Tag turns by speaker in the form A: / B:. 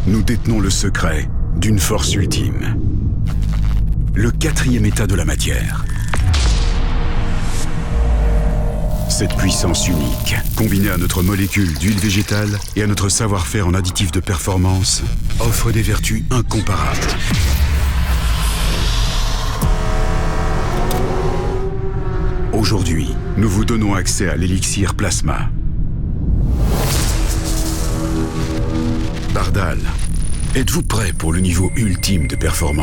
A: nous détenons le secret d'une force ultime. Le quatrième état de la matière. Cette puissance unique, combinée à notre molécule d'huile végétale et à notre savoir-faire en additifs de performance, offre des vertus incomparables. Aujourd'hui, nous vous donnons accès à l'élixir Plasma. Bardal, êtes-vous prêt pour le niveau ultime de performance ?